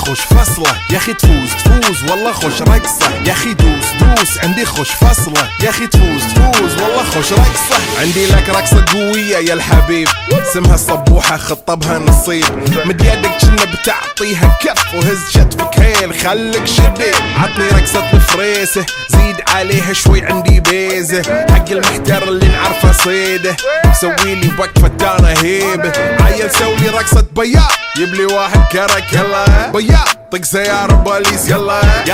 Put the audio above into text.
خوش فصله يا اخي تفوز والله خوش رقصه يا اخي دوس عندي خوش فصله يا اخي تفوز والله خوش رقصه. عندي لك رقصه قويه يا الحبيب اسمها الصبوحه خطبها نصيب مد يدك كنا بتعطيها كف وهز شتفك هيل خليك شديد عطني رقصه الفريسه زيد عليها شوي عندي بيزه حق المحتر اللي نعرفه صيده سويلي وقفه انا هيبه عيل سوي رقصه بياض يبلي واحد كرك يلا بياض طق سياره بوليس يلا